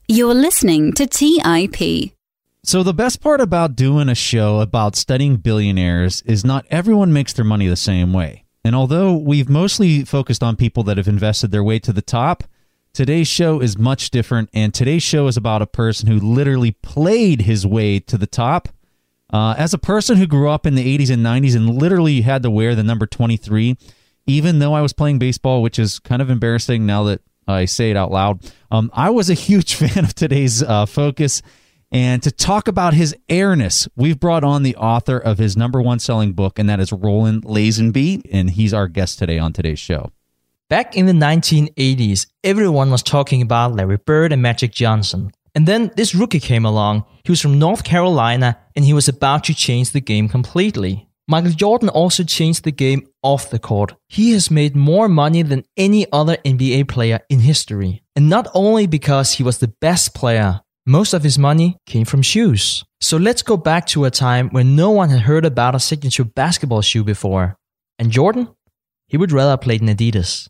You're listening to TIP. So the best part about doing a show about studying billionaires is not everyone makes their money the same way. And although we've mostly focused on people that have invested their way to the top, today's show is much different. And today's show is about a person who literally played his way to the top. As a person who grew up in the 80s and 90s and literally had to wear the number 23, even though I was playing baseball, which is kind of embarrassing now that I say it out loud, I was a huge fan of today's focus. And to talk about his airness, we've brought on the author of his number one selling book, and that is Roland Lazenby, and he's our guest today on today's show. Back in the 1980s, everyone was talking about Larry Bird and Magic Johnson. And then this rookie came along. He was from North Carolina, and he was about to change the game completely. Michael Jordan also changed the game off the court. He has made more money than any other NBA player in history. And not only because he was the best player, most of his money came from shoes. So let's go back to a time when no one had heard about a signature basketball shoe before. And Jordan? He would rather play in Adidas.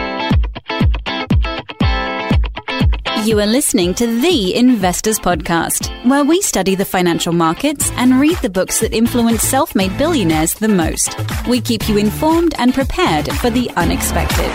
You are listening to The Investors Podcast, where we study the financial markets and read the books that influence self-made billionaires the most. We keep you informed and prepared for the unexpected.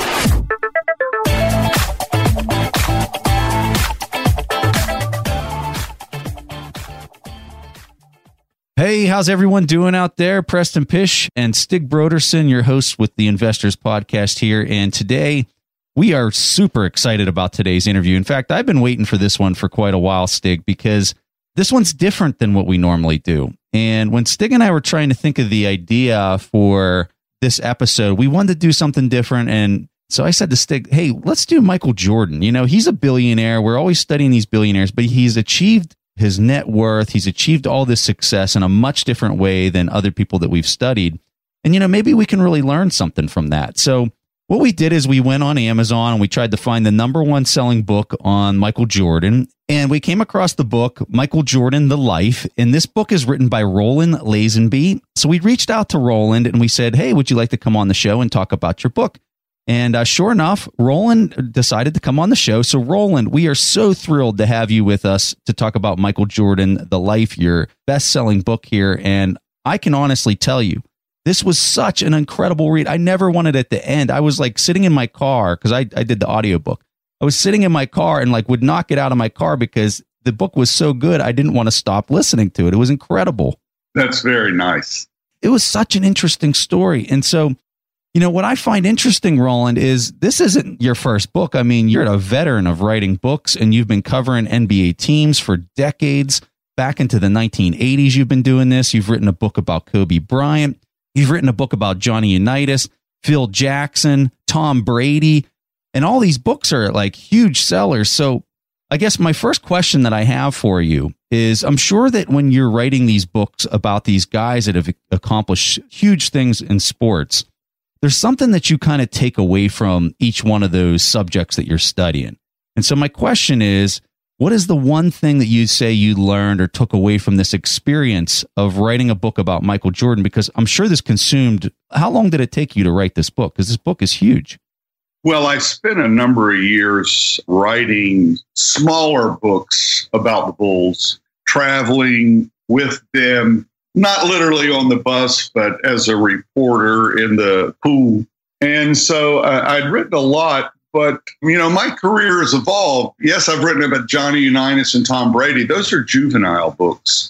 Hey, how's everyone doing out there? Preston Pish and Stig Brodersen, your hosts with the Investors Podcast here. And today, we are super excited about today's interview. In fact, I've been waiting for this one for quite a while, Stig, because this one's different than what we normally do. And when Stig and I were trying to think of the idea for this episode, we wanted to do something different. And so I said to Stig, hey, let's do Michael Jordan. You know, he's a billionaire. We're always studying these billionaires, but he's achieved his net worth. He's achieved all this success in a much different way than other people that we've studied. And, you know, maybe we can really learn something from that. So what we did is we went on Amazon and we tried to find the number one selling book on Michael Jordan. And we came across the book, Michael Jordan, The Life. And this book is written by Roland Lazenby. So we reached out to Roland and we said, hey, would you like to come on the show and talk about your book? And sure enough, Roland decided to come on the show. So Roland, we are so thrilled to have you with us to talk about Michael Jordan, The Life, your best-selling book here. And I can honestly tell you, this was such an incredible read. I never wanted it to end. I was like sitting in my car because I did the audiobook. I was sitting in my car and like would not get out of my car because the book was so good. I didn't want to stop listening to it. It was incredible. That's very nice. It was such an interesting story. And so, you know, what I find interesting, Roland, is this isn't your first book. I mean, you're a veteran of writing books and you've been covering NBA teams for decades. Back into the 1980s, you've been doing this. You've written a book about Kobe Bryant. You've written a book about Johnny Unitas, Phil Jackson, Tom Brady, and all these books are like huge sellers. So I guess my first question that I have for you is, I'm sure that when you're writing these books about these guys that have accomplished huge things in sports, there's something that you kind of take away from each one of those subjects that you're studying. And so my question is, what is the one thing that you say you learned or took away from this experience of writing a book about Michael Jordan? Because I'm sure this consumed, how long did it take you to write this book? Because this book is huge. Well, I spent a number of years writing smaller books about the Bulls, traveling with them, not literally on the bus, but as a reporter in the pool. And so I'd written a lot, but, you know, my career has evolved. Yes, I've written about Johnny Unitas and Tom Brady. Those are juvenile books.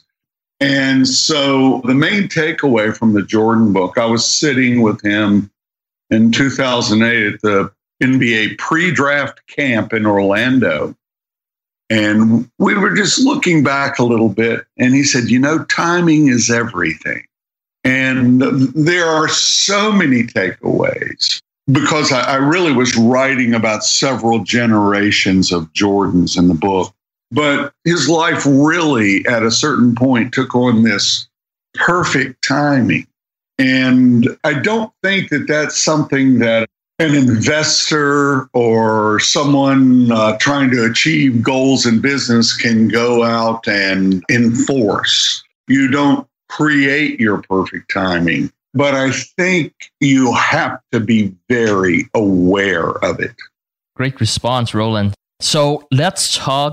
And so the main takeaway from the Jordan book, I was sitting with him in 2008 at the NBA pre-draft camp in Orlando. And we were just looking back a little bit, and he said, you know, timing is everything. And there are so many takeaways because I really was writing about several generations of Jordans in the book. But his life really, at a certain point, took on this perfect timing. And I don't think that that's something that an investor or someone trying to achieve goals in business can go out and enforce. You don't create your perfect timing, but I think you have to be very aware of it. Great response, Roland. So let's talk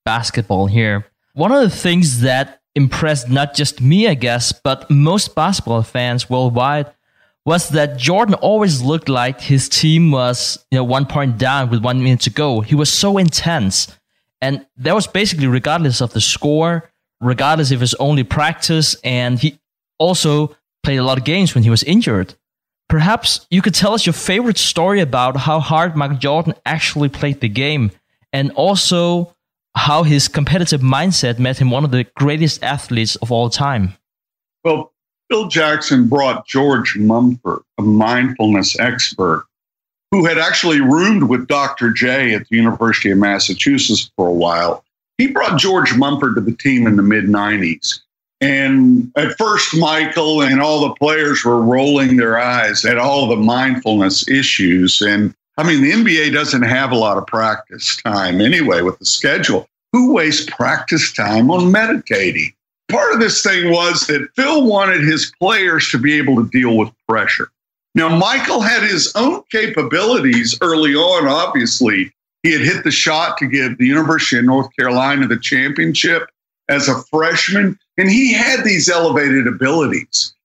basketball here. One of the things that impressed not just me, I guess, but most basketball fans worldwide was that Jordan always looked like his team was 1 point down with 1 minute to go. He was so intense. And that was basically regardless of the score, regardless if it was only practice, and he also played a lot of games when he was injured. Perhaps you could tell us your favorite story about how hard Michael Jordan actually played the game, and also how his competitive mindset made him one of the greatest athletes of all time. Well, Phil Jackson brought George Mumford, a mindfulness expert, who had actually roomed with Dr. J at the University of Massachusetts for a while. He brought George Mumford to the team in the mid-90s. And at first, Michael and all the players were rolling their eyes at all the mindfulness issues. And I mean, the NBA doesn't have a lot of practice time anyway with the schedule. Who wastes practice time on meditating? Part of this thing was that Phil wanted his players to be able to deal with pressure. Now, Michael had his own capabilities early on, obviously. He had hit the shot to give the University of North Carolina the championship as a freshman, and he had these elevated abilities.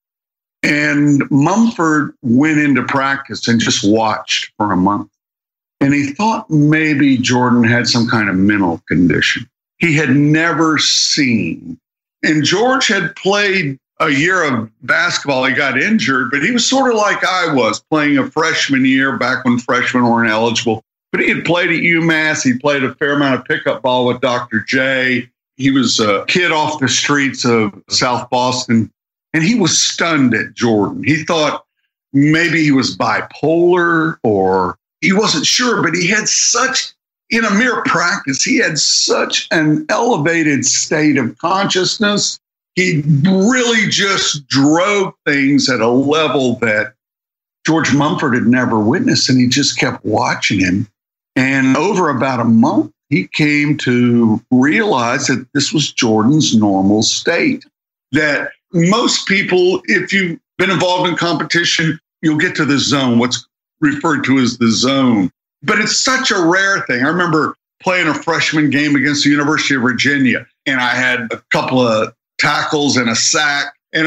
And Mumford went into practice and just watched for a month. And he thought maybe Jordan had some kind of mental condition he had never seen. And George had played a year of basketball. He got injured, but he was sort of like I was, playing a freshman year back when freshmen weren't eligible. But he had played at UMass. He played a fair amount of pickup ball with Dr. J. He was a kid off the streets of South Boston, and he was stunned at Jordan. He thought maybe he was bipolar, or he wasn't sure, but he had such, in a mere practice, he had such an elevated state of consciousness. He really just drove things at a level that George Mumford had never witnessed, and he just kept watching him. And over about a month, he came to realize that this was Jordan's normal state. That most people, if you've been involved in competition, you'll get to the zone, what's referred to as the zone. But it's such a rare thing. I remember playing a freshman game against the University of Virginia, and I had a couple of tackles and a sack, and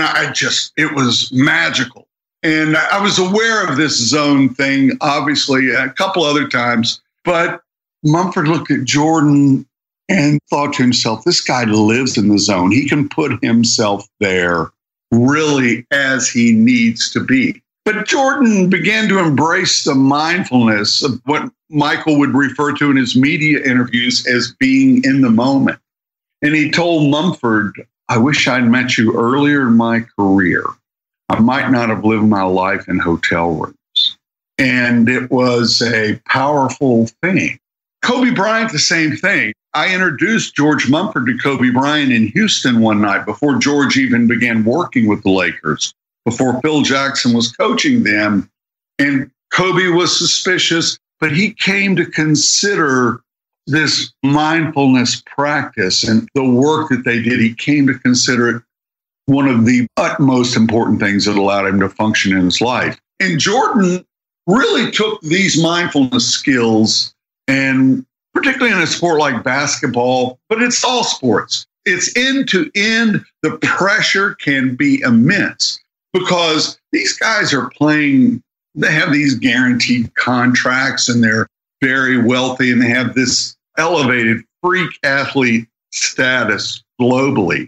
it was magical. And I was aware of this zone thing, obviously, a couple other times, but Mumford looked at Jordan and thought to himself, this guy lives in the zone. He can put himself there really as he needs to be. But Jordan began to embrace the mindfulness of what Michael would refer to in his media interviews as being in the moment. And he told Mumford, I wish I'd met you earlier in my career. I might not have lived my life in hotel rooms. And it was a powerful thing. Kobe Bryant, the same thing. I introduced George Mumford to Kobe Bryant in Houston one night before George even began working with the Lakers, before Phil Jackson was coaching them. And Kobe was suspicious, but he came to consider this mindfulness practice and the work that they did. He came to consider it one of the utmost important things that allowed him to function in his life. And Jordan really took these mindfulness skills, and particularly in a sport like basketball, but it's all sports. It's end to end. The pressure can be immense because these guys are playing, they have these guaranteed contracts and they're very wealthy and they have this elevated freak athlete status globally.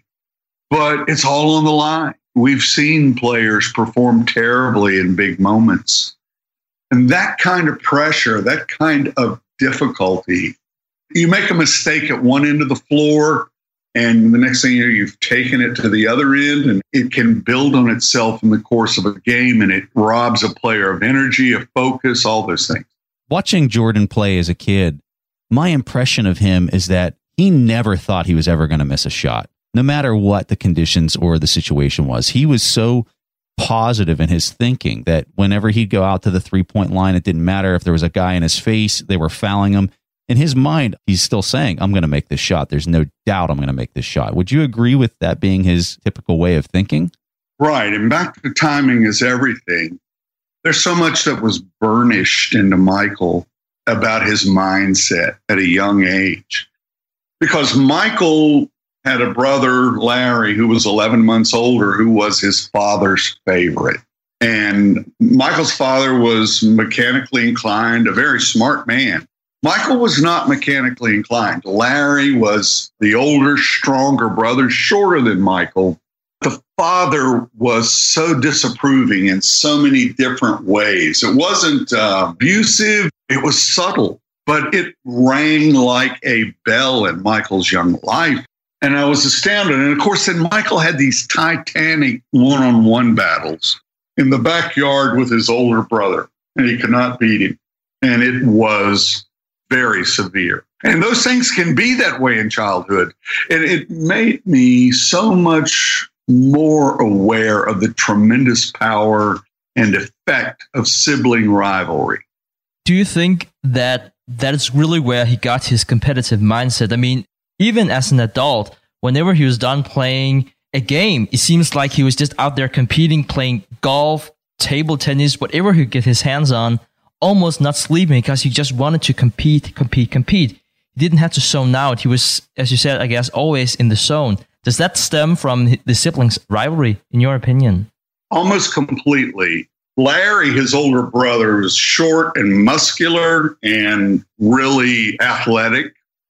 But it's all on the line. We've seen players perform terribly in big moments. And that kind of pressure, that kind of difficulty, you make a mistake at one end of the floor, and the next thing you know, you've taken it to the other end, and it can build on itself in the course of a game, and it robs a player of energy, of focus, all those things. Watching Jordan play as a kid, my impression of him is that he never thought he was ever going to miss a shot. No matter what the conditions or the situation was, he was so positive in his thinking that whenever he'd go out to the three-point line, it didn't matter if there was a guy in his face, they were fouling him. In his mind, he's still saying, I'm going to make this shot. There's no doubt I'm going to make this shot. Would you agree with that being his typical way of thinking? Right. And back to timing is everything. There's so much that was burnished into Michael about his mindset at a young age. because Michael had a brother, Larry, who was 11 months older, who was his father's favorite. And Michael's father was mechanically inclined, a very smart man. Michael was not mechanically inclined. Larry was the older, stronger brother, shorter than Michael. The father was so disapproving in so many different ways. It wasn't abusive. It was subtle, but it rang like a bell in Michael's young life. And I was astounded. And of course, then Michael had these titanic one-on-one battles in the backyard with his older brother, and he could not beat him. And it was very severe. And those things can be that way in childhood. And it made me so much more aware of the tremendous power and effect of sibling rivalry. Do you think that is really where he got his competitive mindset? I mean, even as an adult, whenever he was done playing a game, it seems like he was just out there competing, playing golf, table tennis, whatever he could get his hands on, almost not sleeping because he just wanted to compete. He didn't have to zone out. He was, as you said, I guess, always in the zone. Does that stem from the siblings' rivalry, in your opinion? Almost completely. Larry, his older brother, was short and muscular and really athletic.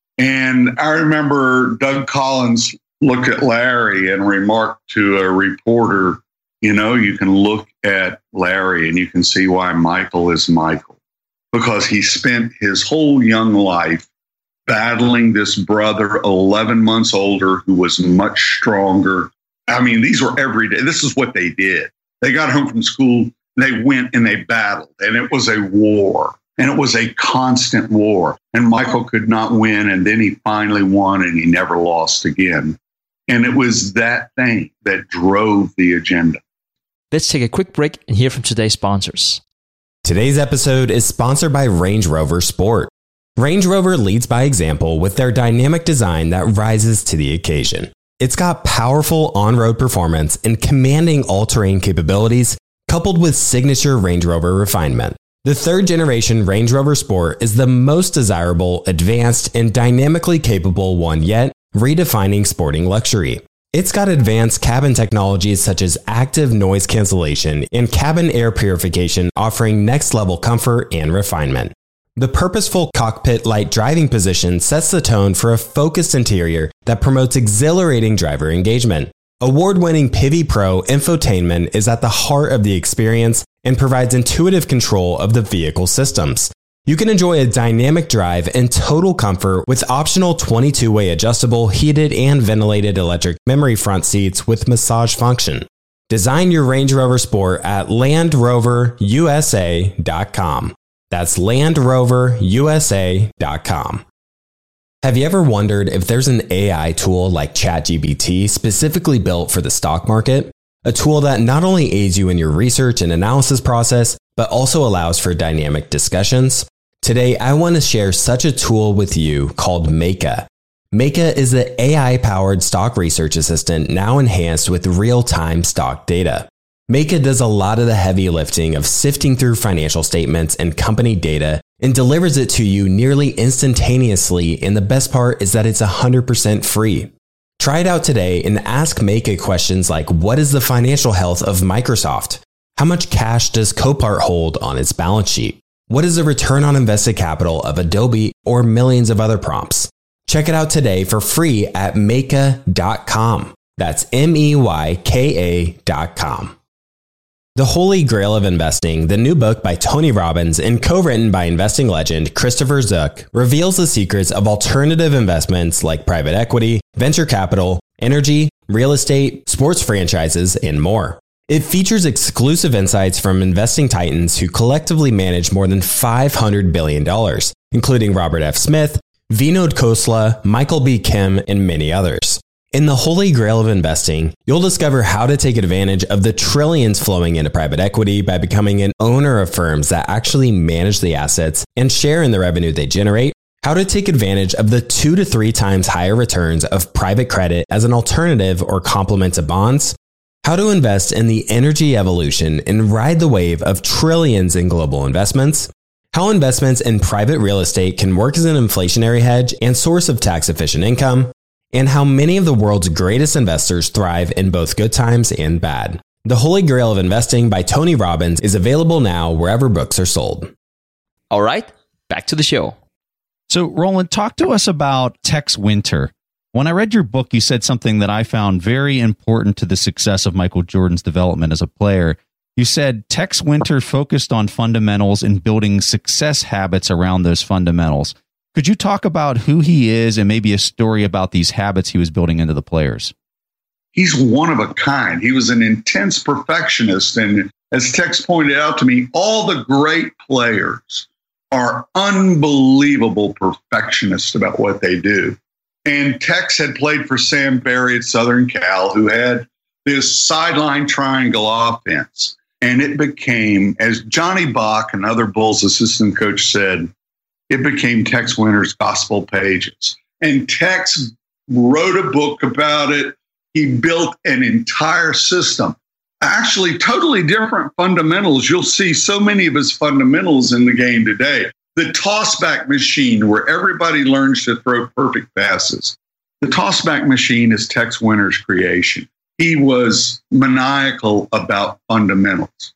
And I remember Doug Collins looked at Larry and remarked to a reporter, you know, you can look at Larry and you can see why Michael is Michael, because he spent his whole young life battling this brother 11 months older who was much stronger. I mean, these were every day. This is what they did. They got home from school, they went and they battled, and it was a war. And it was a constant war. And Michael could not win. And then he finally won and he never lost again. And it was that thing that drove the agenda. Let's take a quick break and hear from today's sponsors. Today's episode is sponsored by Range Rover Sport. Range Rover leads by example with their dynamic design that rises to the occasion. It's got powerful on-road performance and commanding all-terrain capabilities, coupled with signature Range Rover refinement. The third generation Range Rover Sport is the most desirable, advanced, and dynamically capable one yet, redefining sporting luxury. It's got advanced cabin technologies such as active noise cancellation and cabin air purification, offering next-level comfort and refinement. The purposeful cockpit-like driving position sets the tone for a focused interior that promotes exhilarating driver engagement. Award-winning Pivi Pro infotainment is at the heart of the experience and provides intuitive control of the vehicle systems. You can enjoy a dynamic drive and total comfort with optional 22-way adjustable, heated and ventilated electric memory front seats with massage function. Design your Range Rover Sport at LandRoverUSA.com. That's LandRoverUSA.com. Have you ever wondered if there's an AI tool like ChatGPT specifically built for the stock market? A tool that not only aids you in your research and analysis process, but also allows for dynamic discussions? Today, I want to share such a tool with you called Meka. Meka is the AI-powered stock research assistant now enhanced with real-time stock data. Meka does a lot of the heavy lifting of sifting through financial statements and company data and delivers it to you nearly instantaneously, and the best part is that it's 100% free. Try it out today and ask Meka questions like, what is the financial health of Microsoft? How much cash does Copart hold on its balance sheet? What is the return on invested capital of Adobe, or millions of other prompts? Check it out today for free at Meka.com. That's MEYKA.com. The Holy Grail of Investing, the new book by Tony Robbins and co-written by investing legend Christopher Zook, reveals the secrets of alternative investments like private equity, venture capital, energy, real estate, sports franchises, and more. It features exclusive insights from investing titans who collectively manage more than $500 billion, including Robert F. Smith, Vinod Khosla, Michael B. Kim, and many others. In the Holy Grail of Investing, you'll discover how to take advantage of the trillions flowing into private equity by becoming an owner of firms that actually manage the assets and share in the revenue they generate, how to take advantage of the 2 to 3 times higher returns of private credit as an alternative or complement to bonds, how to invest in the energy evolution and ride the wave of trillions in global investments, how investments in private real estate can work as an inflationary hedge and source of tax-efficient income, and how many of the world's greatest investors thrive in both good times and bad. The Holy Grail of Investing by Tony Robbins is available now wherever books are sold. All right, back to the show. So, Roland, talk to us about Tex Winter. When I read your book, you said something that I found very important to the success of Michael Jordan's development as a player. You said Tex Winter focused on fundamentals and building success habits around those fundamentals. Could you talk about who he is and maybe a story about these habits he was building into the players? He's one of a kind. He was an intense perfectionist. And as Tex pointed out to me, all the great players are unbelievable perfectionists about what they do. And Tex had played for Sam Barry at Southern Cal, who had this sideline triangle offense. And it became, as Johnny Bach, another Bulls assistant coach, said, it became Tex Winter's gospel pages. And Tex wrote a book about it. He built an entire system. Actually, totally different fundamentals. You'll see so many of his fundamentals in the game today. The tossback machine, where everybody learns to throw perfect passes. The tossback machine is Tex Winter's creation. He was maniacal about fundamentals.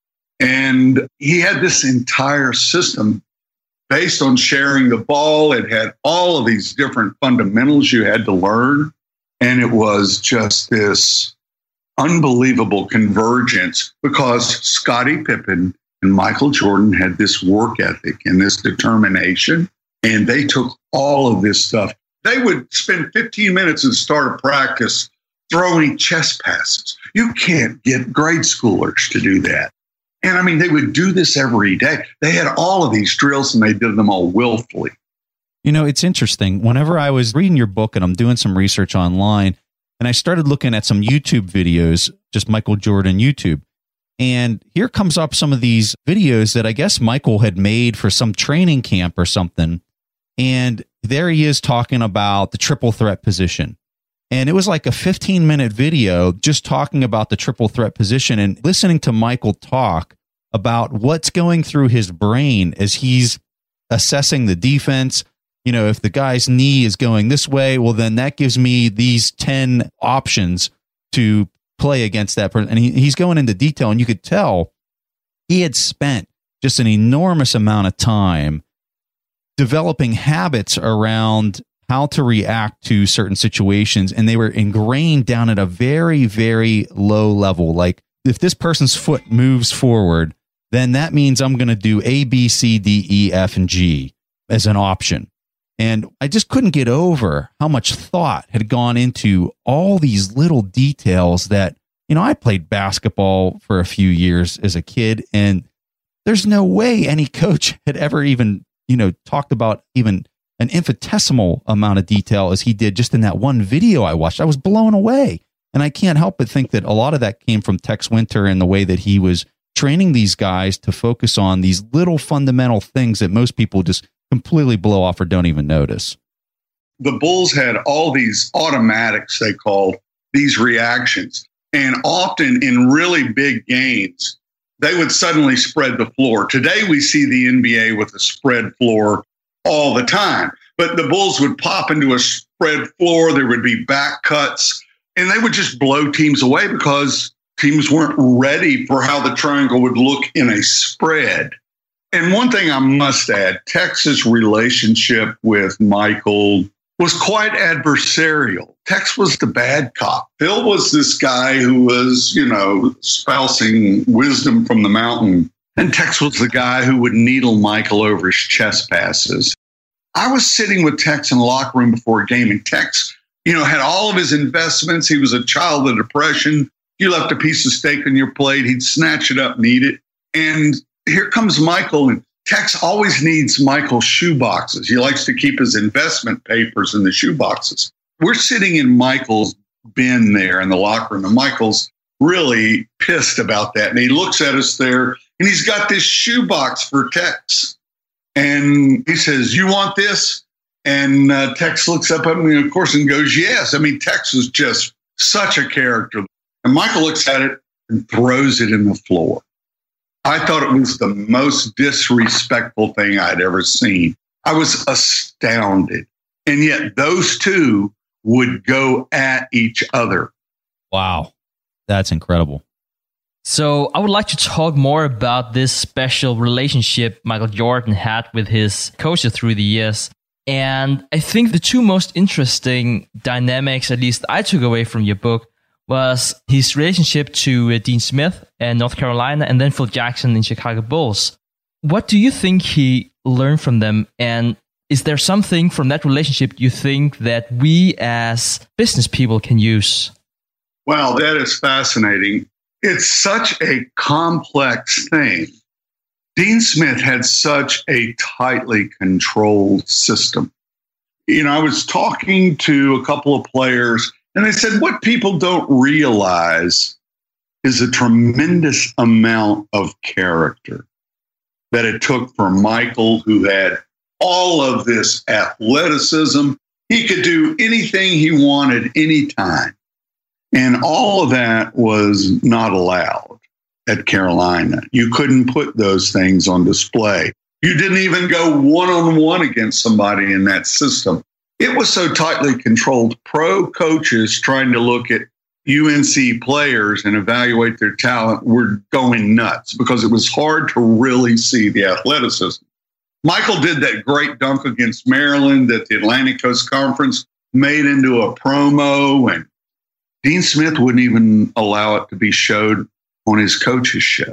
And he had this entire system based on sharing the ball. It had all of these different fundamentals you had to learn. And it was just this unbelievable convergence because Scottie Pippen and Michael Jordan had this work ethic and this determination. And they took all of this stuff. They would spend 15 minutes at the start of practice throwing chest passes. You can't get grade schoolers to do that. And I mean, they would do this every day. They had all of these drills and they did them all willfully. You know, it's interesting. Whenever I was reading your book and I'm doing some research online, and I started looking at some YouTube videos, just Michael Jordan YouTube. And here comes up some of these videos that I guess Michael had made for some training camp or something. And there he is talking about the triple threat position. And it was like a 15-minute video just talking about the triple threat position and listening to Michael talk about what's going through his brain as he's assessing the defense. You know, if the guy's knee is going this way, well, then that gives me these 10 options to play against that person. And he's going into detail, and you could tell he had spent just an enormous amount of time developing habits around how to react to certain situations. And they were ingrained down at a very, very low level. Like if this person's foot moves forward, then that means I'm going to do A, B, C, D, E, F, and G as an option. And I just couldn't get over how much thought had gone into all these little details that, you know, I played basketball for a few years as a kid, and there's no way any coach had ever even, you know, talked about even an infinitesimal amount of detail as he did just in that one video I watched. I was blown away. And I can't help but think that a lot of that came from Tex Winter and the way that he was training these guys to focus on these little fundamental things that most people just completely blow off or don't even notice. The Bulls had all these automatics, they called these reactions. And often in really big games, they would suddenly spread the floor. Today, we see the NBA with a spread floor all the time. But the Bulls would pop into a spread floor. There would be back cuts, and they would just blow teams away because teams weren't ready for how the triangle would look in a spread. And one thing I must add, Tex's relationship with Michael was quite adversarial. Tex was the bad cop. Phil was this guy who was, you know, espousing wisdom from the mountain. And Tex was the guy who would needle Michael over his chest passes. I was sitting with Tex in the locker room before a game, and Tex, you know, had all of his investments. He was a child of depression. You left a piece of steak on your plate, he'd snatch it up and eat it. And here comes Michael, and Tex always needs Michael's shoe boxes. He likes to keep his investment papers in the shoe boxes. We're sitting in Michael's bin there in the locker room, and Michael's really pissed about that. And he looks at us there, and he's got this shoe box for Tex. And he says, "You want this?" And Tex looks up at me, of course, and goes, "Yes." I mean, Tex was just such a character. And Michael looks at it and throws it in the floor. I thought it was the most disrespectful thing I'd ever seen. I was astounded. And yet those two would go at each other. Wow. That's incredible. So I would like to talk more about this special relationship Michael Jordan had with his coaches through the years. And I think the two most interesting dynamics, at least I took away from your book, was his relationship to Dean Smith in North Carolina and then Phil Jackson in Chicago Bulls. What do you think he learned from them? And is there something from that relationship you think that we as business people can use? Well, that is fascinating. It's such a complex thing. Dean Smith had such a tightly controlled system. I was talking to a couple of players, and they said what people don't realize is a tremendous amount of character that it took for Michael, who had all of this athleticism. He could do anything he wanted anytime. And all of that was not allowed at Carolina. You couldn't put those things on display. You didn't even go one-on-one against somebody in that system. It was so tightly controlled. Pro coaches trying to look at UNC players and evaluate their talent were going nuts because it was hard to really see the athleticism. Michael did that great dunk against Maryland that the Atlantic Coast Conference made into a promo, and Dean Smith wouldn't even allow it to be showed on his coach's show.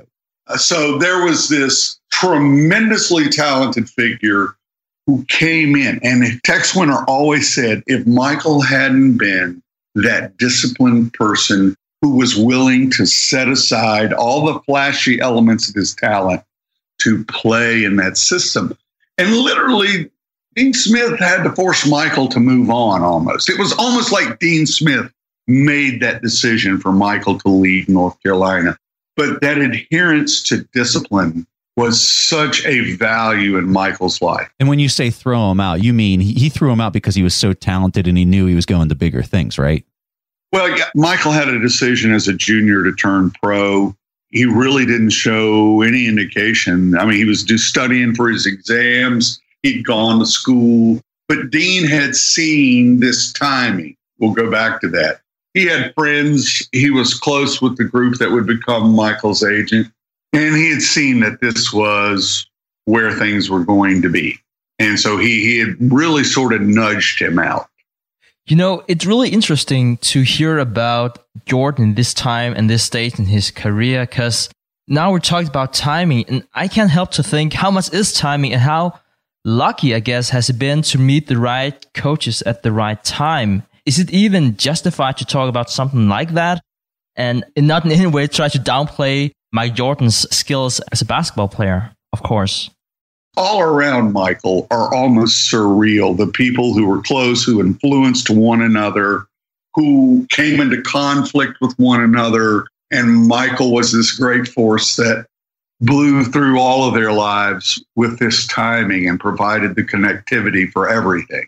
So there was this tremendously talented figure who came in. And Tex Winter always said, if Michael hadn't been that disciplined person who was willing to set aside all the flashy elements of his talent to play in that system. And literally, Dean Smith had to force Michael to move on almost. It was almost like Dean Smith made that decision for Michael to leave North Carolina. But that adherence to discipline was such a value in Michael's life. And when you say throw him out, you mean he threw him out because he was so talented and he knew he was going to bigger things, right? Well, yeah, Michael had a decision as a junior to turn pro. He really didn't show any indication. I mean, he was just studying for his exams. He'd gone to school. But Dean had seen this timing. We'll go back to that. He had friends. He was close with the group that would become Michael's agent. And he had seen that this was where things were going to be. And so he had really sort of nudged him out. You know, it's really interesting to hear about Jordan this time and this stage in his career, because now we're talking about timing, and I can't help to think how much is timing and how lucky, I guess, has it been to meet the right coaches at the right time. Is it even justified to talk about something like that? And not in any way try to downplay Mike Jordan's skills as a basketball player, of course. All around Michael are almost surreal. The people who were close, who influenced one another, who came into conflict with one another. And Michael was this great force that blew through all of their lives with this timing and provided the connectivity for everything.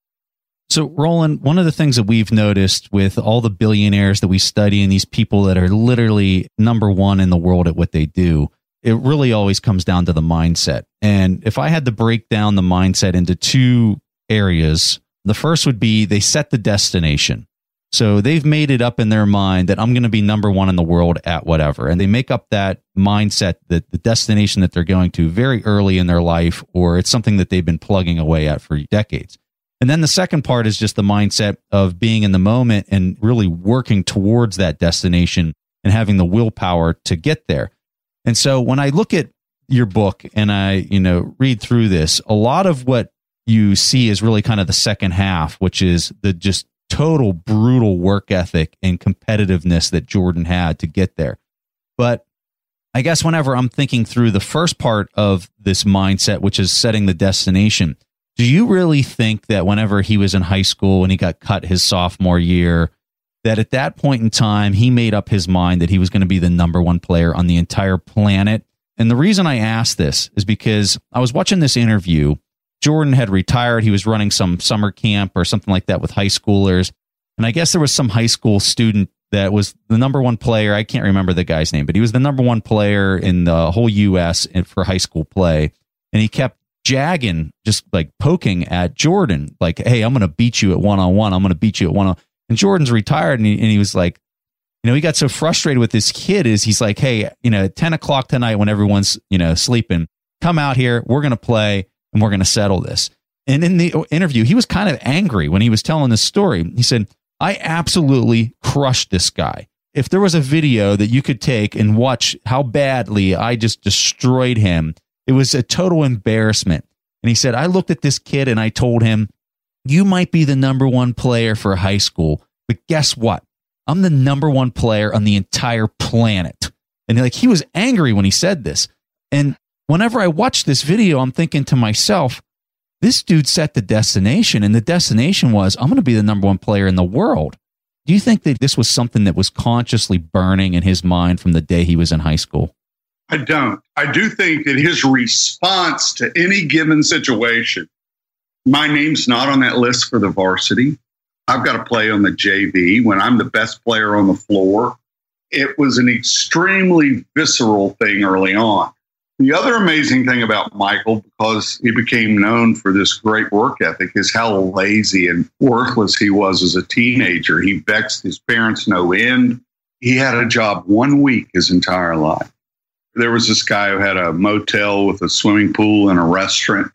So, Roland, one of the things that we've noticed with all the billionaires that we study and these people that are literally number one in the world at what they do, it really always comes down to the mindset. And if I had to break down the mindset into two areas, the first would be they set the destination. So they've made it up in their mind that I'm going to be number one in the world at whatever. And they make up that mindset, that the destination that they're going to very early in their life, or it's something that they've been plugging away at for decades. And then the second part is just the mindset of being in the moment and really working towards that destination and having the willpower to get there. And so when I look at your book and I, read through this, a lot of what you see is really kind of the second half, which is the just total brutal work ethic and competitiveness that Jordan had to get there. But I guess whenever I'm thinking through the first part of this mindset, which is setting the destination, do you really think that whenever he was in high school and he got cut his sophomore year, that at that point in time, he made up his mind that he was going to be the number one player on the entire planet? And the reason I ask this is because I was watching this interview. Jordan had retired. He was running some summer camp or something like that with high schoolers. And I guess there was some high school student that was the number one player. I can't remember the guy's name, but he was the number one player in the whole U.S. for high school play. And he kept jagging, just like poking at Jordan, like, hey, I'm going to beat you at one-on-one. I'm going to beat you at one-on-one. And Jordan's retired, and he was like, he got so frustrated with this kid he's like, hey, at 10 o'clock tonight when everyone's, sleeping, come out here. We're going to play and we're going to settle this. And in the interview, he was kind of angry when he was telling this story. He said, I absolutely crushed this guy. If there was a video that you could take and watch how badly I just destroyed him, it was a total embarrassment. And he said, I looked at this kid and I told him, you might be the number one player for high school, but guess what? I'm the number one player on the entire planet. And he was angry when he said this. And whenever I watch this video, I'm thinking to myself, this dude set the destination, and the destination was, I'm going to be the number one player in the world. Do you think that this was something that was consciously burning in his mind from the day he was in high school? I don't. I do think that his response to any given situation, my name's not on that list for the varsity. I've got to play on the JV when I'm the best player on the floor. It was an extremely visceral thing early on. The other amazing thing about Michael, because he became known for this great work ethic, is how lazy and worthless he was as a teenager. He vexed his parents no end. He had a job 1 week his entire life. There was this guy who had a motel with a swimming pool and a restaurant.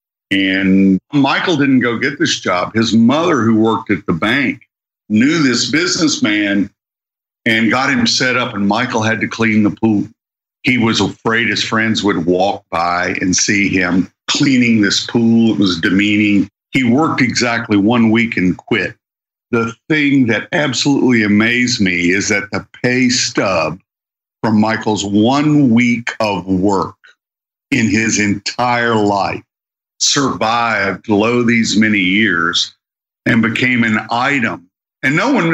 And Michael didn't go get this job. His mother, who worked at the bank, knew this businessman and got him set up, and Michael had to clean the pool. He was afraid his friends would walk by and see him cleaning this pool. It was demeaning. He worked exactly 1 week and quit. The thing that absolutely amazed me is that the pay stub from Michael's 1 week of work in his entire life survived lo these many years and became an item. And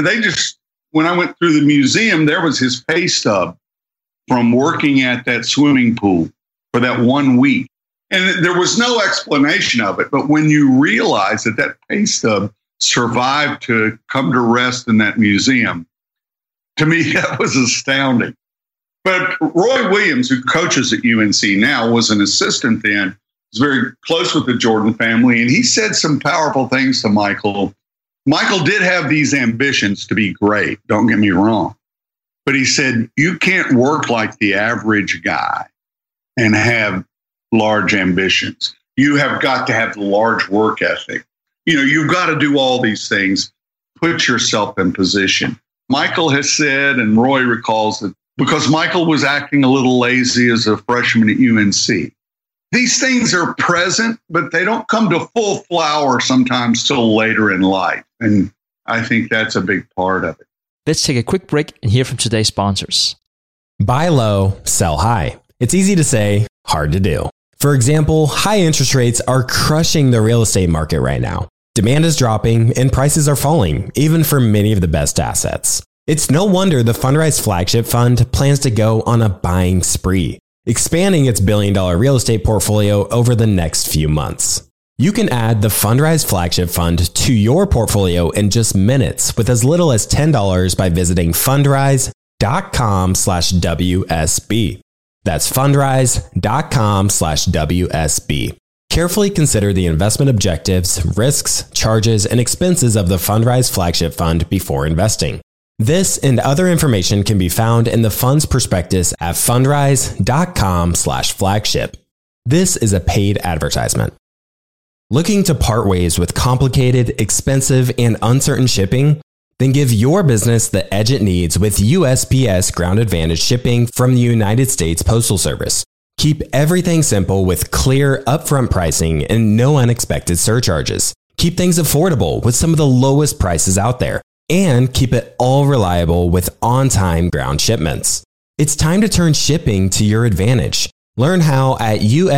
when I went through the museum, there was his pay stub from working at that swimming pool for that 1 week. And there was no explanation of it. But when you realize that pay stub survived to come to rest in that museum, to me, that was astounding. But Roy Williams, who coaches at UNC now, was an assistant then, was very close with the Jordan family. And he said some powerful things to Michael. Michael did have these ambitions to be great, don't get me wrong. But he said, you can't work like the average guy and have large ambitions. You have got to have the large work ethic. You've got to do all these things. Put yourself in position. Michael has said, and Roy recalls that because Michael was acting a little lazy as a freshman at UNC. These things are present, but they don't come to full flower sometimes till later in life. And I think that's a big part of it. Let's take a quick break and hear from today's sponsors. Buy low, sell high. It's easy to say, hard to do. For example, high interest rates are crushing the real estate market right now. Demand is dropping and prices are falling, even for many of the best assets. It's no wonder the Fundrise Flagship Fund plans to go on a buying spree, expanding its billion-dollar real estate portfolio over the next few months. You can add the Fundrise Flagship Fund to your portfolio in just minutes with as little as $10 by visiting fundrise.com/WSB. That's fundrise.com/WSB. Carefully consider the investment objectives, risks, charges, and expenses of the Fundrise Flagship Fund before investing. This and other information can be found in the fund's prospectus at fundrise.com/flagship. This is a paid advertisement. Looking to part ways with complicated, expensive, and uncertain shipping? Then give your business the edge it needs with USPS Ground Advantage shipping from the United States Postal Service. Keep everything simple with clear, upfront pricing and no unexpected surcharges. Keep things affordable with some of the lowest prices out there. And keep it all reliable with on-time ground shipments. It's time to turn shipping to your advantage. Learn how at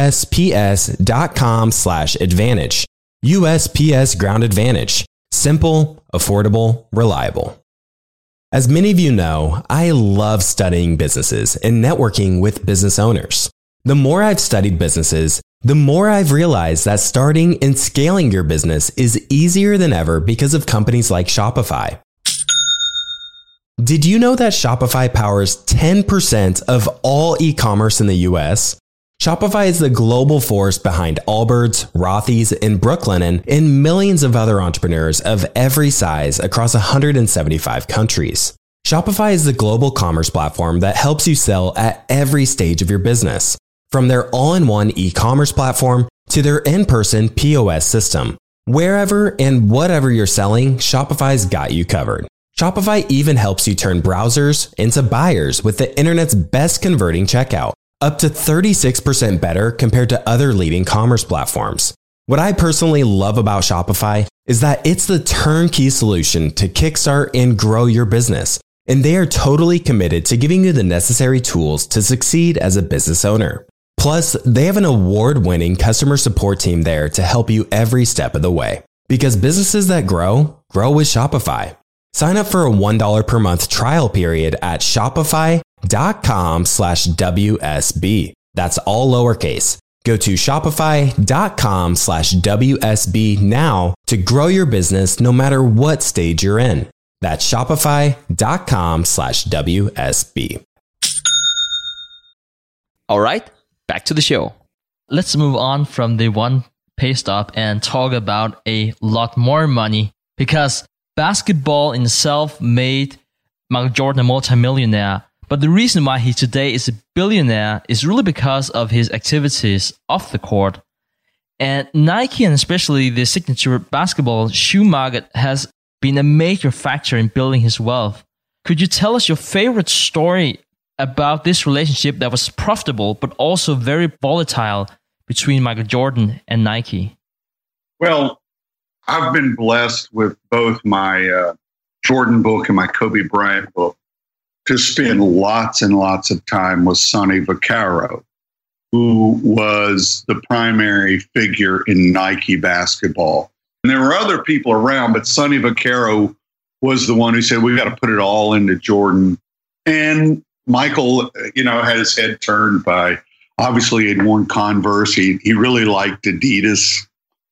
USPS.com/advantage. USPS Ground Advantage. Simple, affordable, reliable. As many of you know, I love studying businesses and networking with business owners. The more I've studied businesses, the more I've realized that starting and scaling your business is easier than ever because of companies like Shopify. Did you know that Shopify powers 10% of all e-commerce in the US? Shopify is the global force behind Allbirds, Rothy's, and Brooklinen, and millions of other entrepreneurs of every size across 175 countries. Shopify is the global commerce platform that helps you sell at every stage of your business, from their all-in-one e-commerce platform to their in-person POS system. Wherever and whatever you're selling, Shopify's got you covered. Shopify even helps you turn browsers into buyers with the internet's best converting checkout, up to 36% better compared to other leading commerce platforms. What I personally love about Shopify is that it's the turnkey solution to kickstart and grow your business, and they are totally committed to giving you the necessary tools to succeed as a business owner. Plus, they have an award-winning customer support team there to help you every step of the way. Because businesses that grow with Shopify. Sign up for a $1 per month trial period at shopify.com/WSB. That's all lowercase. Go to shopify.com/WSB now to grow your business no matter what stage you're in. That's shopify.com/WSB. All right, back to the show. Let's move on from the one pay stop and talk about a lot more money, because basketball in itself made Michael Jordan a multimillionaire. But the reason why he today is a billionaire is really because of his activities off the court. And Nike, and especially the signature basketball shoe market, has been a major factor in building his wealth. Could you tell us your favorite story about this relationship that was profitable but also very volatile between Michael Jordan and Nike? Well, I've been blessed with both my Jordan book and my Kobe Bryant book to spend lots and lots of time with Sonny Vaccaro, who was the primary figure in Nike basketball. And there were other people around, but Sonny Vaccaro was the one who said, we got to put it all into Jordan. And Michael, had his head turned by, obviously he'd worn Converse. He really liked Adidas.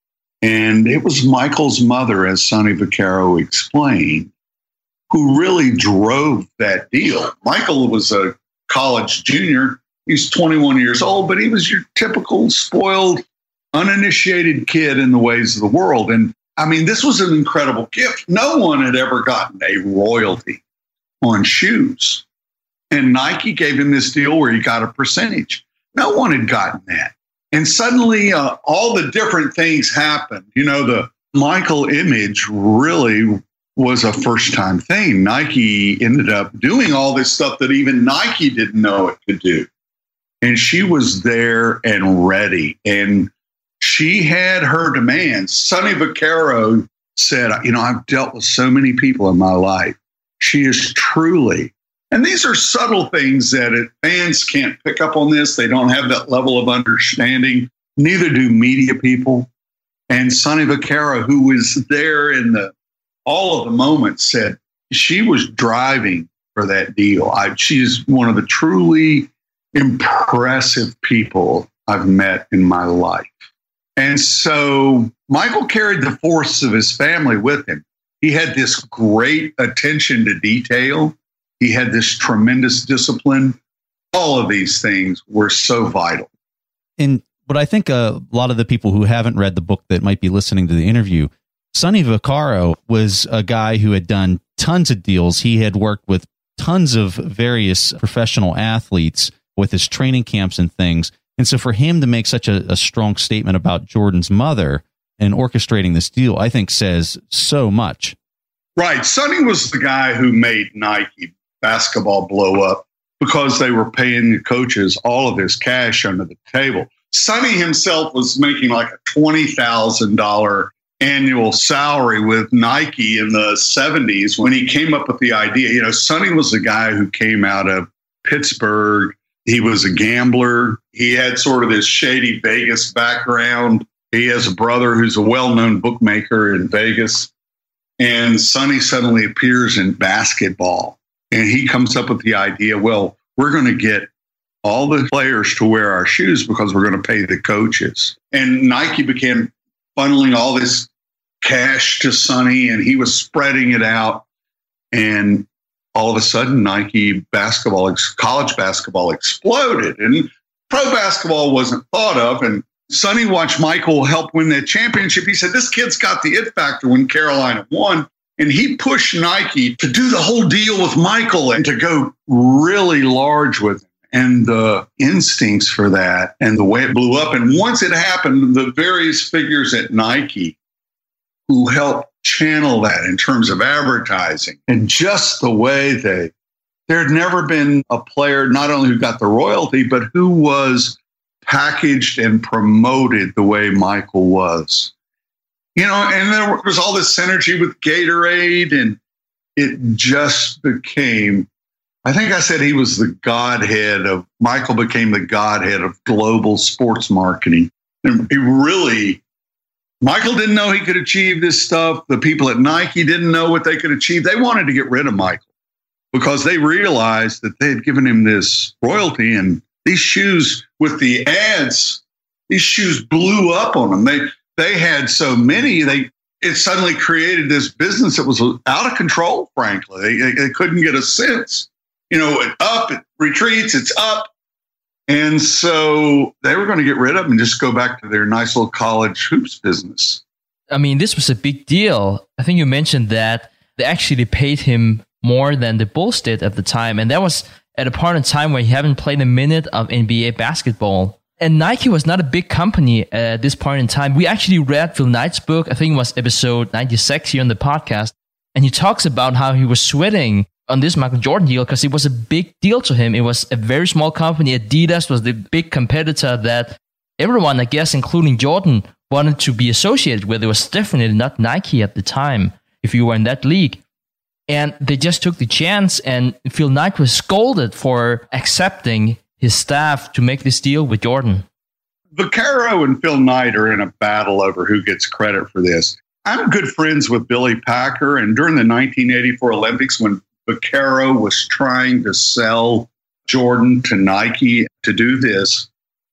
And it was Michael's mother, as Sonny Vaccaro explained, who really drove that deal. Michael was a college junior. He's 21 years old, but he was your typical spoiled, uninitiated kid in the ways of the world. And I mean, this was an incredible gift. No one had ever gotten a royalty on shoes. And Nike gave him this deal where he got a percentage. No one had gotten that. And suddenly all the different things happened. The Michael image really was a first-time thing. Nike ended up doing all this stuff that even Nike didn't know it could do. And she was there and ready. And she had her demands. Sonny Vaccaro said, I've dealt with so many people in my life. She is truly, and these are subtle things that fans can't pick up on this. They don't have that level of understanding. Neither do media people. And Sonny Vaccaro, who was there in all of the moments, said she was driving for that deal. She's one of the truly impressive people I've met in my life. And so Michael carried the force of his family with him. He had this great attention to detail. He had this tremendous discipline. All of these things were so vital. And what I think a lot of the people who haven't read the book that might be listening to the interview, Sonny Vaccaro was a guy who had done tons of deals. He had worked with tons of various professional athletes with his training camps and things. And so for him to make such a strong statement about Jordan's mother and orchestrating this deal, I think says so much. Right. Sonny was the guy who made Nike basketball blow up because they were paying the coaches all of this cash under the table. Sonny himself was making like a $20,000 annual salary with Nike in the 70s when he came up with the idea. Sonny was the guy who came out of Pittsburgh. He was a gambler. He had sort of this shady Vegas background. He has a brother who's a well-known bookmaker in Vegas. And Sonny suddenly appears in basketball. And he comes up with the idea, well, we're going to get all the players to wear our shoes because we're going to pay the coaches. And Nike began funneling all this cash to Sonny, and he was spreading it out. And all of a sudden Nike basketball, college basketball exploded, and pro basketball wasn't thought of. And Sonny watched Michael help win that championship. He said, this kid's got the it factor when Carolina won. And he pushed Nike to do the whole deal with Michael and to go really large with him. And the instincts for that and the way it blew up. And once it happened, the various figures at Nike who helped channel that in terms of advertising and just the way there had never been a player not only who got the royalty, but who was packaged and promoted the way Michael was. You know, and there was all this synergy with Gatorade, and it just became, I think I said he was the godhead of, Michael became the godhead of global sports marketing. And he really, Michael didn't know he could achieve this stuff. The people at Nike didn't know what they could achieve. They wanted to get rid of Michael because they realized that they had given him this royalty, and these shoes with the ads, these shoes blew up on them. They had so many, it suddenly created this business that was out of control, frankly. They couldn't get a sense. You know, it's up, it retreats, it's up. And so they were going to get rid of him and just go back to their nice little college hoops business. I mean, this was a big deal. I think you mentioned that they actually paid him more than the Bulls did at the time. And that was at a point in time where he hadn't played a minute of NBA basketball. And Nike was not a big company at this point in time. We actually read Phil Knight's book, I think it was episode 96 here on the podcast, and he talks about how he was sweating on this Michael Jordan deal because it was a big deal to him. It was a very small company. Adidas was the big competitor that everyone, I guess, including Jordan, wanted to be associated with. It was definitely not Nike at the time, if you were in that league. And they just took the chance, and Phil Knight was scolded for accepting his staff to make this deal with Jordan. Vaccaro and Phil Knight are in a battle over who gets credit for this. I'm good friends with Billy Packer, and during the 1984 Olympics, when Vaccaro was trying to sell Jordan to Nike to do this,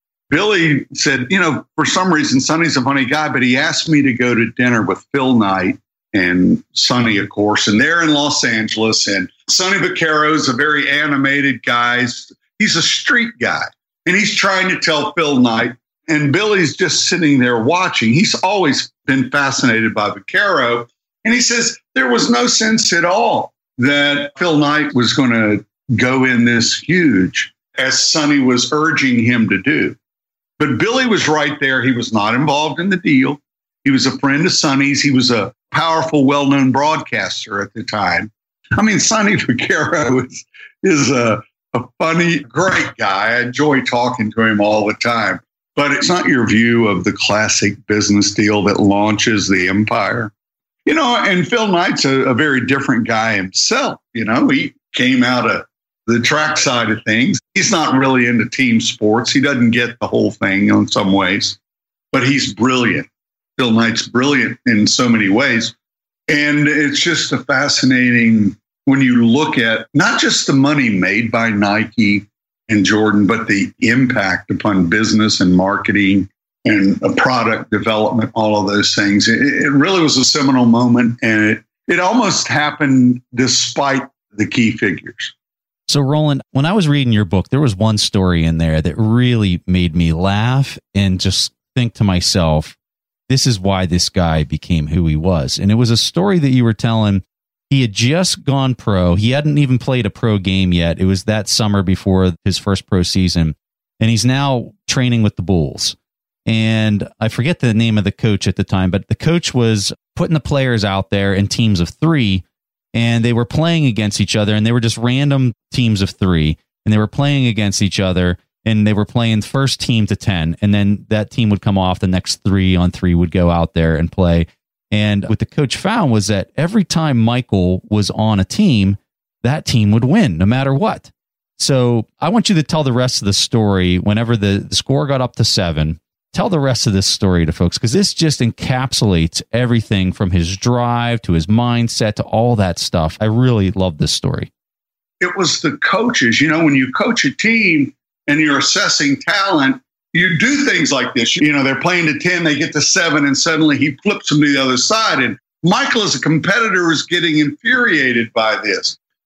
Billy said, you know, for some reason, Sonny's a funny guy, but he asked me to go to dinner with Phil Knight and Sonny, of course, and they're in Los Angeles, and Sonny Vaccaro is a very animated guy. He's a street guy, and he's trying to tell Phil Knight, and Billy's just sitting there watching. He's always been fascinated by Vaccaro, and he says there was no sense at all that Phil Knight was going to go in this huge, as Sonny was urging him to do. But Billy was right there. He was not involved in the deal. He was a friend of Sonny's. He was a powerful, well-known broadcaster at the time. I mean, Sonny Vaccaro is a funny, great guy. I enjoy talking to him all the time. But it's not your view of the classic business deal that launches the empire. You know, and Phil Knight's a very different guy himself. You know, he came out of the track side of things. He's not really into team sports. He doesn't get the whole thing in some ways, but he's brilliant. Phil Knight's brilliant in so many ways. And it's just a fascinating, when you look at not just the money made by Nike and Jordan, but the impact upon business and marketing and product development, all of those things. It really was a seminal moment, and it almost happened despite the key figures. So, Roland, when I was reading your book, there was one story in there that really made me laugh and just think to myself, this is why this guy became who he was. And it was a story that you were telling. He had just gone pro. He hadn't even played a pro game yet. It was that summer before his first pro season. And he's now training with the Bulls. And I forget the name of the coach at the time, but the coach was putting the players out there in teams of 3, and they were playing against each other, and they were just random teams of 3, and they were playing against each other, and they were playing first team to 10, and then that team would come off, the next 3-on-3 would go out there and play. And what the coach found was that every time Michael was on a team, that team would win no matter what. So I want you to tell the rest of the story. Whenever the score got up to 7, tell the rest of this story to folks, because this just encapsulates everything from his drive to his mindset to all that stuff. I really love this story. It was the coaches. You know, when you coach a team and you're assessing talent, you do things like this. You know, they're playing to 10, they get to 7, and suddenly he flips them to the other side. And Michael, as a competitor, is getting infuriated by this.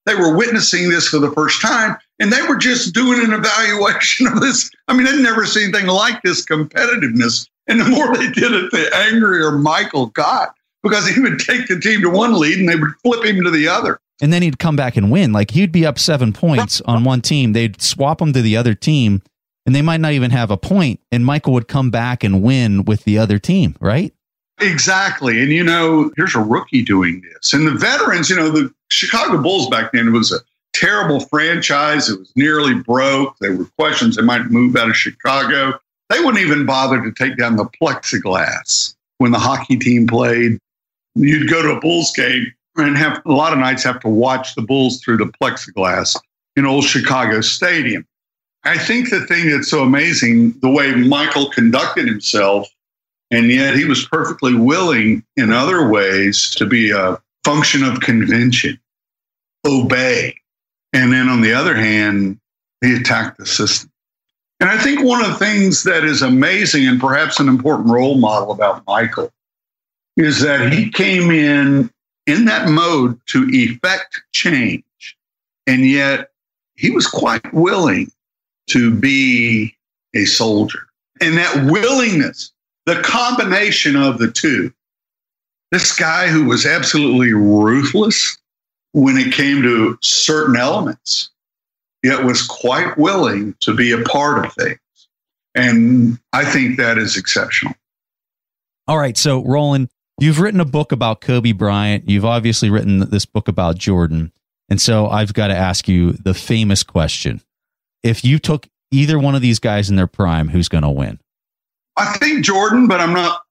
they were witnessing this for the first time, and they were just doing an evaluation of this. I mean, they'd never seen anything like this competitiveness. And the more they did it, the angrier Michael got, because he would take the team to one lead and they would flip him to the other. And then he'd come back and win. Like, he'd be up 7 points on one team. They'd swap him to the other team, and they might not even have a point. And Michael would come back and win with the other team, right? Exactly. And, you know, here's a rookie doing this. And the veterans, you know, the Chicago Bulls back then was a terrible franchise. It was nearly broke. There were questions they might move out of Chicago. They wouldn't even bother to take down the plexiglass when the hockey team played. You'd go to a Bulls game and have a lot of nights have to watch the Bulls through the plexiglass in old Chicago Stadium. I think the thing that's so amazing, the way Michael conducted himself, and yet he was perfectly willing in other ways to be a function of convention, obey. And then on the other hand, he attacked the system. And I think one of the things that is amazing and perhaps an important role model about Michael is that he came in that mode to effect change. And yet he was quite willing to be a soldier. And that willingness, the combination of the two, this guy who was absolutely ruthless when it came to certain elements, yet was quite willing to be a part of things. And I think that is exceptional. All right. So, Roland, you've written a book about Kobe Bryant. You've obviously written this book about Jordan. And so I've got to ask you the famous question. If you took either one of these guys in their prime, who's going to win? I think Jordan, but I'm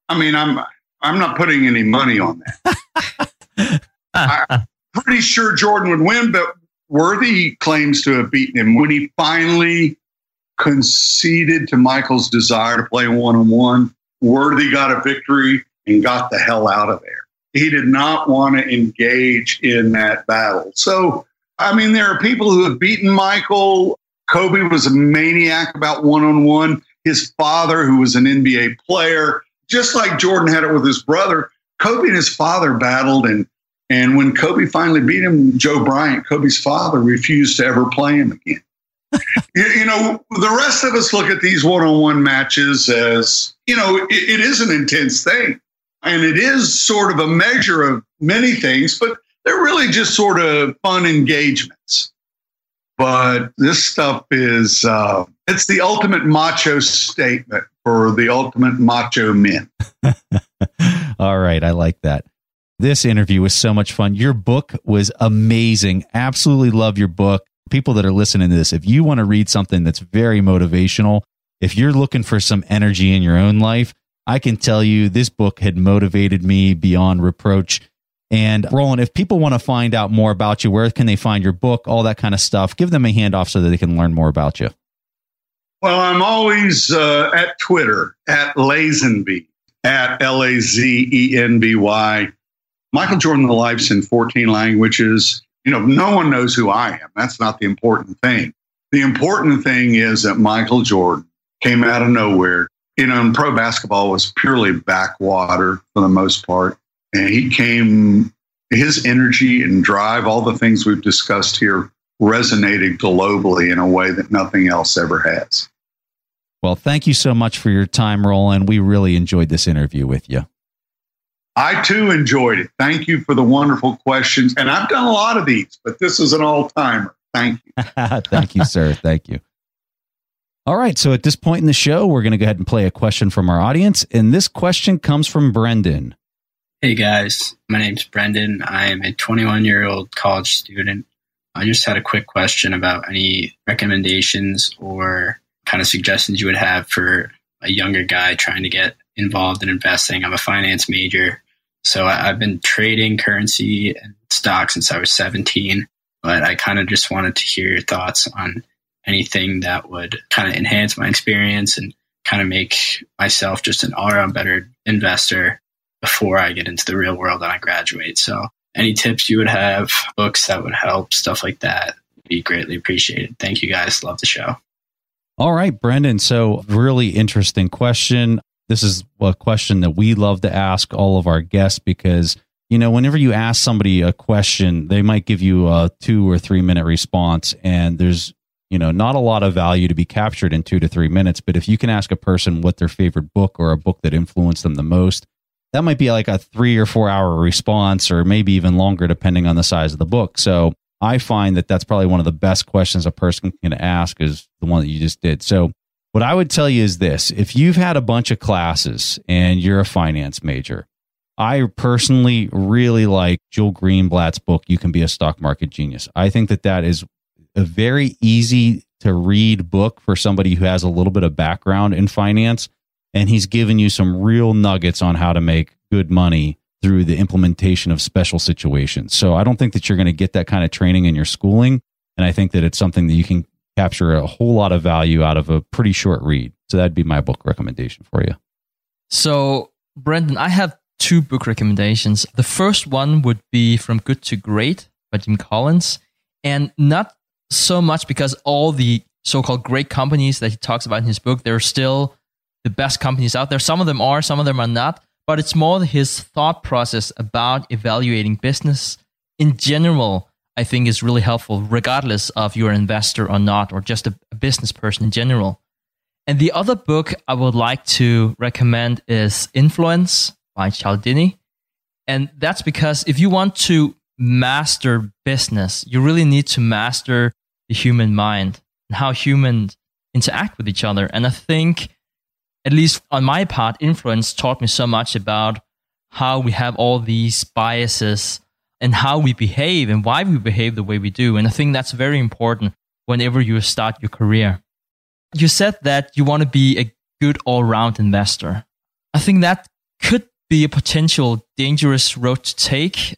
not putting any money on that. I'm pretty sure Jordan would win, but Worthy claims to have beaten him when he finally conceded to Michael's desire to play one-on-one. Worthy got a victory and got the hell out of there. He did not want to engage in that battle. So, I mean, there are people who have beaten Michael. Kobe was a maniac about one-on-one. His father, who was an NBA player, just like Jordan had it with his brother, Kobe and his father battled. And when Kobe finally beat him, Joe Bryant, Kobe's father, refused to ever play him again. You know, the rest of us look at these one-on-one matches as, you know, it is an intense thing. And it is sort of a measure of many things, but they're really just sort of fun engagements. But this stuff is, it's the ultimate macho statement for the ultimate macho men. All right. I like that. This interview was so much fun. Your book was amazing. Absolutely love your book. People that are listening to this, if you want to read something that's very motivational, if you're looking for some energy in your own life, I can tell you this book had motivated me beyond reproach. And Roland, if people want to find out more about you, where can they find your book, all that kind of stuff? Give them a handoff so that they can learn more about you. Well, I'm always at Twitter, at Lazenby, at Lazenby. Michael Jordan, The Life's in 14 languages. You know, no one knows who I am. That's not the important thing. The important thing is that Michael Jordan came out of nowhere. You know, and pro basketball was purely backwater for the most part. And he came, his energy and drive, all the things we've discussed here, resonated globally in a way that nothing else ever has. Well, thank you so much for your time, Roland. We really enjoyed this interview with you. I, too, enjoyed it. Thank you for the wonderful questions. And I've done a lot of these, but this is an all-timer. Thank you. Thank you, sir. Thank you. All right. So at this point in the show, we're going to go ahead and play a question from our audience. And this question comes from Brendan. Hey, guys. My name's Brendan. I am a 21-year-old college student. I just had a quick question about any recommendations or kind of suggestions you would have for a younger guy trying to get involved in investing. I'm a finance major, so I've been trading currency and stocks since I was 17, but I kind of just wanted to hear your thoughts on anything that would kind of enhance my experience and kind of make myself just an all-around better investor before I get into the real world and I graduate. So any tips you would have, books that would help, stuff like that, would be greatly appreciated. Thank you, guys. Love the show. All right, Brendan. So really interesting question. This is a question that we love to ask all of our guests because whenever you ask somebody a question, they might give you a 2 or 3 minute response, and there's, not a lot of value to be captured in 2 to 3 minutes. But if you can ask a person what their favorite book or a book that influenced them the most, that might be like a 3 or 4 hour response, or maybe even longer, depending on the size of the book. So I find that that's probably one of the best questions a person can ask, is the one that you just did. So what I would tell you is this: if you've had a bunch of classes and you're a finance major, I personally really like Joel Greenblatt's book, You Can Be a Stock Market Genius. I think that is a very easy to read book for somebody who has a little bit of background in finance. And he's given you some real nuggets on how to make good money through the implementation of special situations. So I don't think that you're going to get that kind of training in your schooling. And I think that it's something that you can capture a whole lot of value out of a pretty short read. So that'd be my book recommendation for you. So, Brendan, I have 2 book recommendations. The first one would be From Good to Great by Jim Collins. And not so much because all the so-called great companies that he talks about in his book, they're still the best companies out there. Some of them are, some of them are not. But it's more his thought process about evaluating business in general, I think, is really helpful, regardless of you're an investor or not, or just a business person in general. And the other book I would like to recommend is Influence by Cialdini. And that's because if you want to master business, you really need to master the human mind and how humans interact with each other. And I think, at least on my part, Influence taught me so much about how we have all these biases and how we behave and why we behave the way we do. And I think that's very important whenever you start your career. You said that you want to be a good all-round investor. I think that could be a potential dangerous road to take.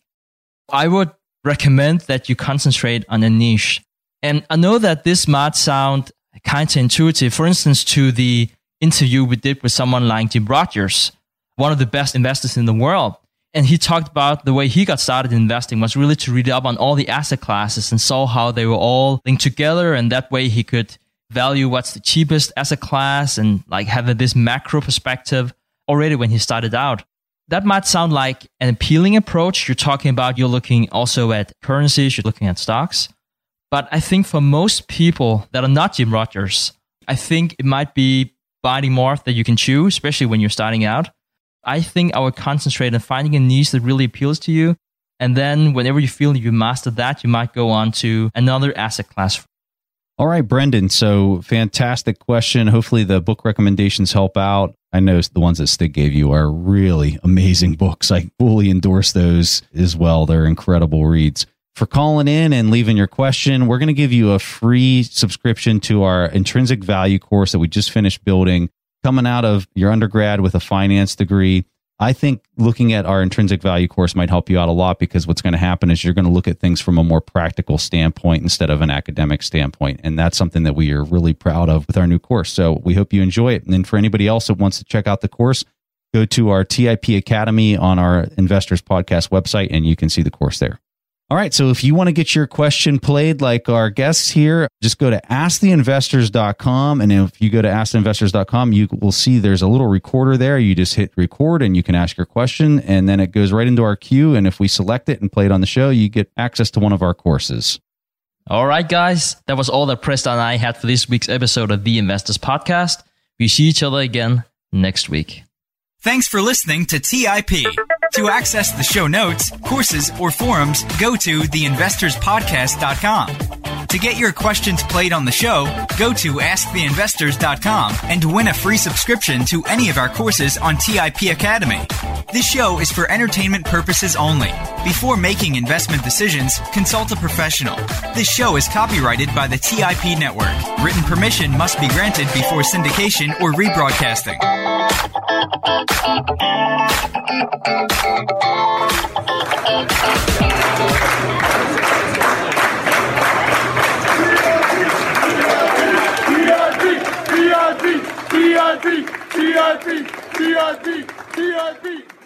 I would recommend that you concentrate on a niche. And I know that this might sound counterintuitive. For instance, to the interview we did with someone like Jim Rogers, one of the best investors in the world. And he talked about the way he got started in investing was really to read up on all the asset classes and saw how they were all linked together. And that way he could value what's the cheapest asset class and like have this macro perspective already when he started out. That might sound like an appealing approach. You're talking about you're looking also at currencies, you're looking at stocks. But I think for most people that are not Jim Rogers, I think it might be biting more that you can chew, especially when you're starting out. I think I would concentrate on finding a niche that really appeals to you. And then whenever you feel you mastered that, you might go on to another asset class. All right, Brendan. So fantastic question. Hopefully the book recommendations help out. I know the ones that Stig gave you are really amazing books. I fully endorse those as well. They're incredible reads. For calling in and leaving your question, we're going to give you a free subscription to our intrinsic value course that we just finished building. Coming out of your undergrad with a finance degree, I think looking at our intrinsic value course might help you out a lot, because what's going to happen is you're going to look at things from a more practical standpoint instead of an academic standpoint. And that's something that we are really proud of with our new course. So we hope you enjoy it. And then for anybody else that wants to check out the course, go to our TIP Academy on our Investors Podcast website, and you can see the course there. All right, so if you want to get your question played like our guests here, just go to asktheinvestors.com. And if you go to asktheinvestors.com, you will see there's a little recorder there. You just hit record and you can ask your question, and then it goes right into our queue. And if we select it and play it on the show, you get access to one of our courses. All right, guys, that was all that Preston and I had for this week's episode of The Investors Podcast. We see each other again next week. Thanks for listening to TIP. To access the show notes, courses, or forums, go to theinvestorspodcast.com. To get your questions played on the show, go to asktheinvestors.com and win a free subscription to any of our courses on TIP Academy. This show is for entertainment purposes only. Before making investment decisions, consult a professional. This show is copyrighted by the TIP Network. Written permission must be granted before syndication or rebroadcasting. TIP.